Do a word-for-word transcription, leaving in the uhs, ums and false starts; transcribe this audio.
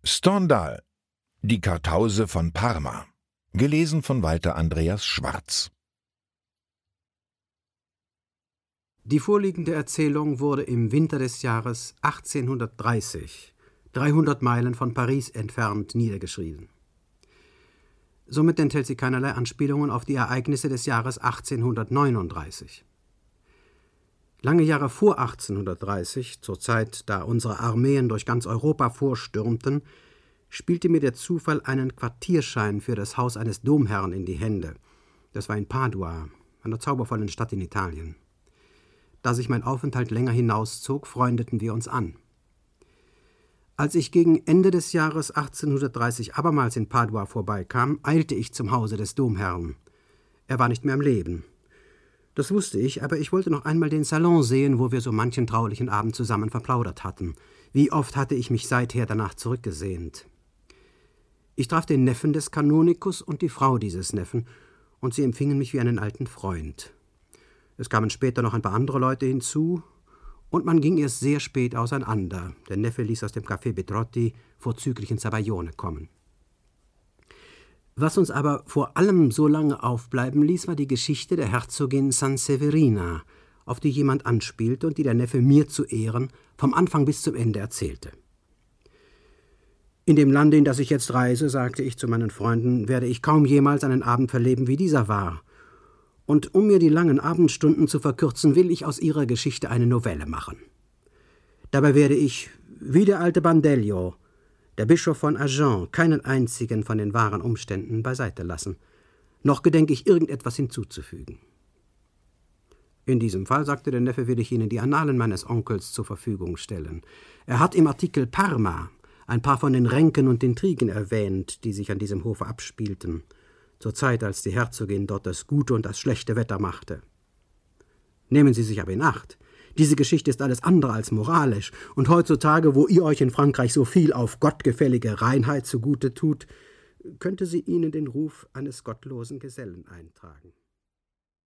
Stendhal, die Kartause von Parma. Gelesen von Walter Andreas Schwarz. Die vorliegende Erzählung wurde im Winter des Jahres achtzehnhundertdreißig, dreihundert Meilen von Paris entfernt, niedergeschrieben. Somit enthält sie keinerlei Anspielungen auf die Ereignisse des Jahres achtzehnhundertneununddreißig. Lange Jahre vor achtzehnhundertdreißig, zur Zeit, da unsere Armeen durch ganz Europa vorstürmten, spielte mir der Zufall einen Quartierschein für das Haus eines Domherrn in die Hände. Das war in Padua, einer zaubervollen Stadt in Italien. Da sich mein Aufenthalt länger hinauszog, freundeten wir uns an. Als ich gegen Ende des Jahres achtzehnhundertdreißig abermals in Padua vorbeikam, eilte ich zum Hause des Domherrn. Er war nicht mehr am Leben. Das wusste ich, aber ich wollte noch einmal den Salon sehen, wo wir so manchen traulichen Abend zusammen verplaudert hatten. Wie oft hatte ich mich seither danach zurückgesehnt. Ich traf den Neffen des Kanonikus und die Frau dieses Neffen, und sie empfingen mich wie einen alten Freund. Es kamen später noch ein paar andere Leute hinzu, und man ging erst sehr spät auseinander. Der Neffe ließ aus dem Café Betrotti vorzüglichen Zabaglione kommen. Was uns aber vor allem so lange aufbleiben ließ, war die Geschichte der Herzogin Sanseverina, auf die jemand anspielte und die der Neffe mir zu Ehren vom Anfang bis zum Ende erzählte. In dem Lande, in das ich jetzt reise, sagte ich zu meinen Freunden, werde ich kaum jemals einen Abend verleben, wie dieser war. Und um mir die langen Abendstunden zu verkürzen, will ich aus ihrer Geschichte eine Novelle machen. Dabei werde ich, wie der alte Bandello, der Bischof von Agen, keinen einzigen von den wahren Umständen beiseite lassen, noch gedenke ich irgendetwas hinzuzufügen. In diesem Fall, sagte der Neffe, will ich Ihnen die Annalen meines Onkels zur Verfügung stellen. Er hat im Artikel Parma ein paar von den Ränken und Intrigen erwähnt, die sich an diesem Hofe abspielten, zur Zeit, als die Herzogin dort das gute und das schlechte Wetter machte. Nehmen Sie sich aber in Acht. Diese Geschichte ist alles andere als moralisch, und heutzutage, wo ihr euch in Frankreich so viel auf gottgefällige Reinheit zugute tut, könnte sie Ihnen den Ruf eines gottlosen Gesellen eintragen.